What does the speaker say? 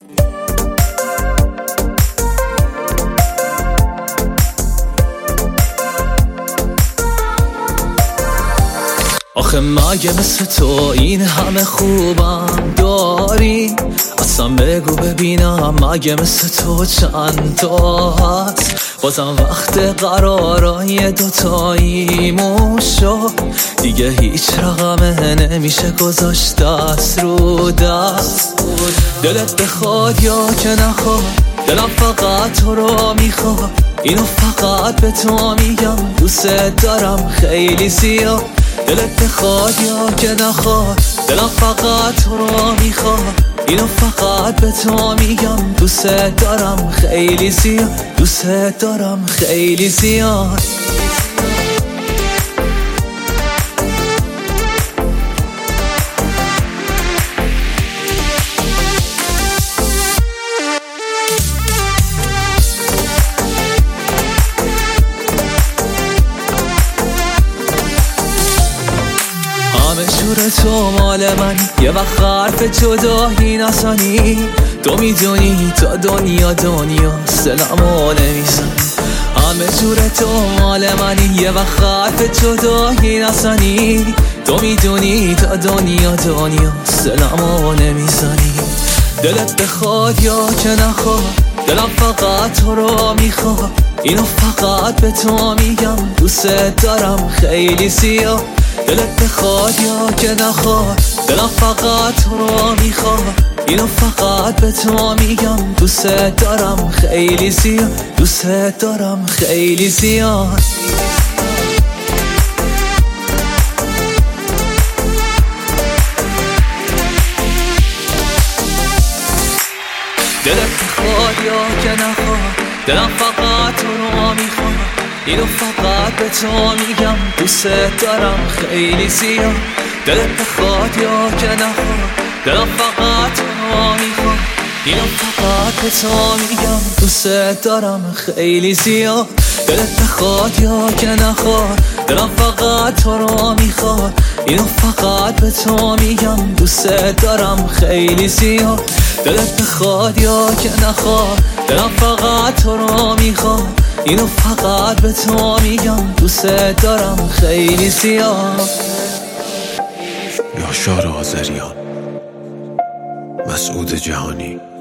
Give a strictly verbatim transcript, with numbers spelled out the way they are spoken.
آخه مگه مثل تو این همه خوبم داری؟ اصلا بگو ببینم مگه مثل تو چند تا هست؟ بازم وقت قرارای دوتاییمون شد دیگه هیچ رقمه نمیشه گذاشت دست رو دست. دلت بخواد یا که نخواد دلم فقط تو رو میخواد، اینو فقط به تو میگم دوست دارم خیلی زیاد. دلت بخواد یا که نخواد دلم فقط تو رو میخواد، اینو فقط به تو میگم دوست دارم خیلی زیاد، دوست دارم خیلی زیاد. همه جور تو مال من، یه وقت حرف جدایی نزنی. تو میدونی تا دنیا دنیا سلامو نمیزنی. همه جور تو مال منی، یه وقت حرف جدایی نزنی. تو میدونی تا دنیا دنیا سلامو نمیزنی. دلت بخواد یا که نخواد دلم فقط تو رو میخواد، اینو فقط به تو میگم دوست دارم خیلی زیاد. دلت بخواد یا که نخواد دلم فقط تو رو میخواد، اینو فقط به تو میگم دوست دارم خیلی زیاد، دوست دارم خیلی زیاد. دلت بخواد یا که نخواد دلم فقط تو رو میخواد، اینو فقط به تو میگم دوست دارم خیلی زیاد. دلت بخواد یا که نخواد دلم فقط تو رو میخواد، اینو فقط به تو میگم دوست دارم خیلی زیاد. دلت بخواد یا که نخواد دلم فقط تو رو میخواد، اینو فقط به تو میگم دوست دارم خیلی زیاد. دلت بخواد یا که نخواد دلم فقط تو رو میخواد، اینو فقط به تو میگم دوست دارم خیلی زیاد. یاشار آذریان، مسعود جهانی.